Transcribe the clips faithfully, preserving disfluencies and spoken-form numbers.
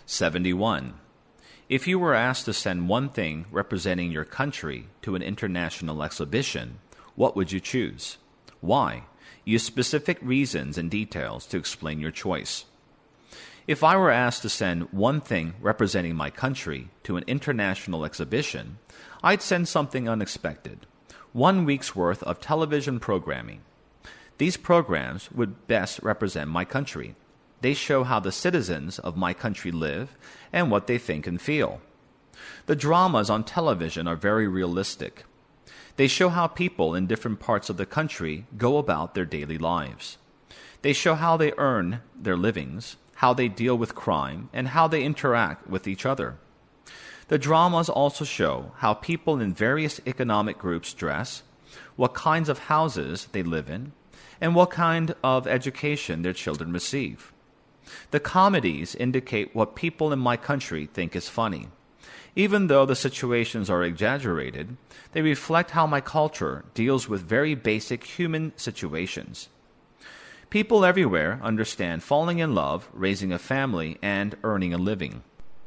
seventy-one. If you were asked to send one thing representing your country to an international exhibition, what would you choose? Why? Use specific reasons and details to explain your choice. If I were asked to send one thing representing my country to an international exhibition, I'd send something unexpected. One week's worth of television programming. These programs would best represent my country. They show how the citizens of my country live and what they think and feel. The dramas on television are very realistic. They show how people in different parts of the country go about their daily lives. They show how they earn their livings, how they deal with crime, and how they interact with each other. The dramas also show how people in various economic groups dress, what kinds of houses they live in, and what kind of education their children receive. The comedies indicate what people in my country think is funny. Even though the situations are exaggerated, they reflect how my culture deals with very basic human situations. People everywhere understand falling in love, raising a family, and earning a living.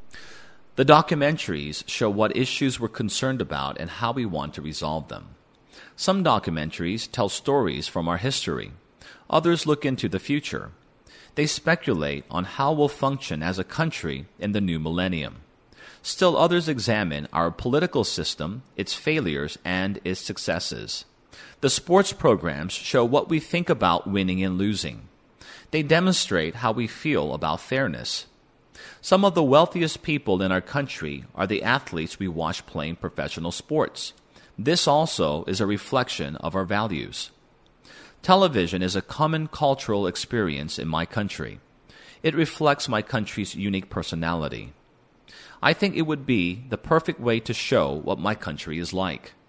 The documentaries show what issues we're concerned about and how we want to resolve them. Some documentaries tell stories from our history. Others look into the future. They speculate on how we'll function as a country in the new millennium. Still others examine our political system, its failures, and its successes. The sports programs show what we think about winning and losing. They demonstrate how we feel about fairness. Some of the wealthiest people in our country are the athletes we watch playing professional sports. This also is a reflection of our values. Television is a common cultural experience in my country. It reflects my country's unique personality. I think it would be the perfect way to show what my country is like.